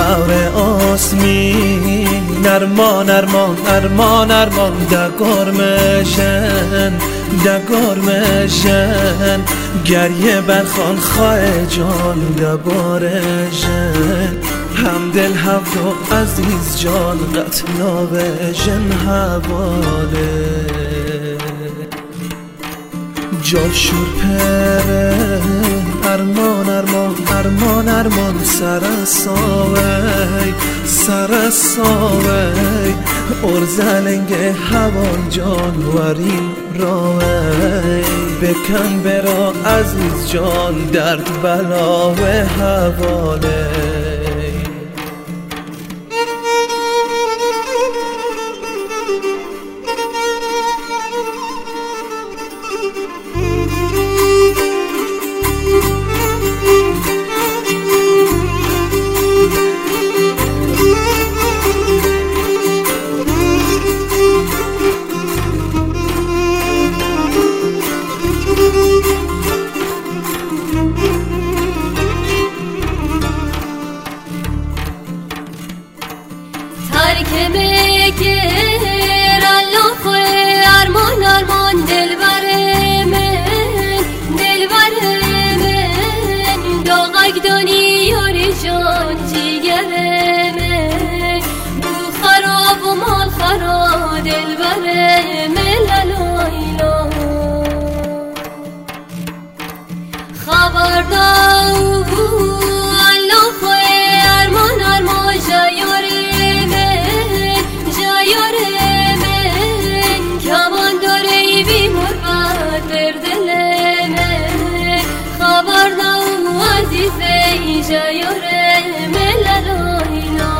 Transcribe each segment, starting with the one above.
هور آسمی ارمان ارمان ارمان ارمان دگار مشن گریه برخان خواه جان دبارشن همدل هفت عزیز جان قتلا بشن حواله جاشور پره ارمان ارمان ارمان ارمان سرساوی ارزلنگ هوان جان ورین راوی بکن برا عزیز جان درد بلا و حواله ترک مگر الله خواه ارمان ارمان دلبر من داغک دانی یاری جان جیگر من بو خراب و مال خراب دلبر من لالایلا خبردار الله خواه ارمان ارمان جایاری کمان داره بی مربت بر دل من خبر نو عزیزه جایاره ملالاینا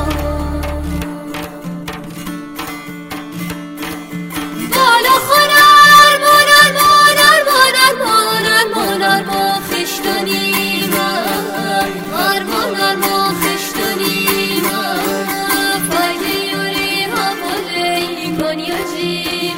بالا خونه ارمان ارمان ارمان ارمان ارمان ارمان خشتانی من ارمان ارمان خشتانی من فایده یوری حواله کنیا جی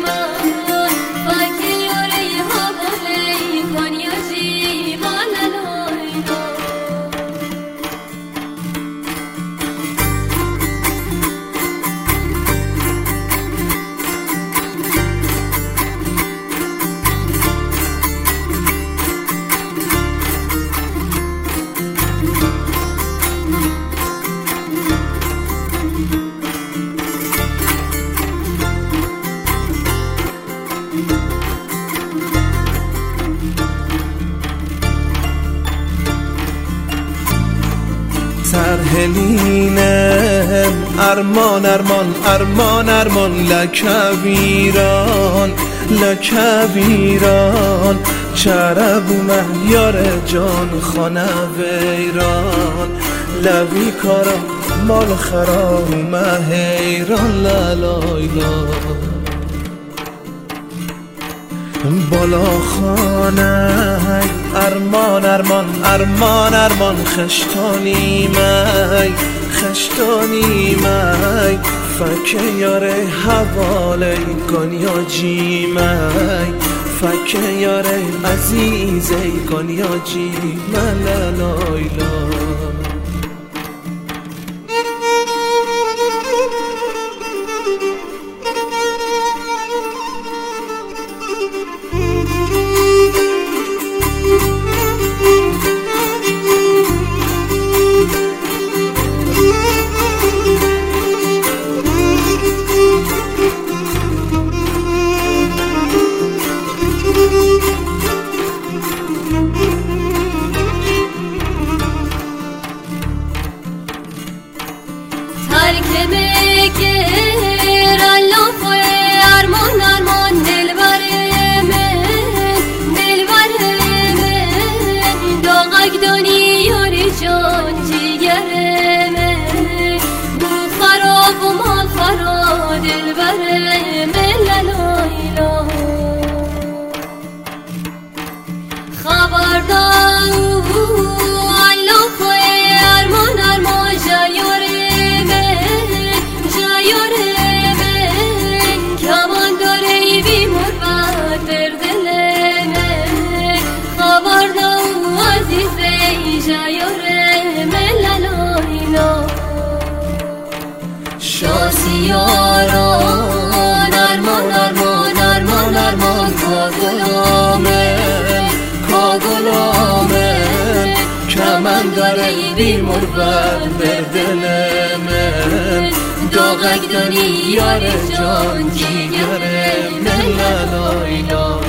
سرهلینم ارمان ارمان ارمان ارمان لکویران چرب اومد یار جان خانه ویران لوی کارا مال خراب اومد حیران لالایلا بالا خانه ارمان ارمان ارمان ارمان خشتانی می فکه یاره حواله کنیا جی می فکه یاره عزیزه کنیا جی ملالایلا ترک مگر الله خواه ارمان ارمان دلبر من داغک دانی یاری جان جیگر من بو خراب و مال خراب دلبر من لالایلا خبردار الله خواه ارمان ارمان جایاره غربت بر دل من داغک داری یار جان جیگر من لا لا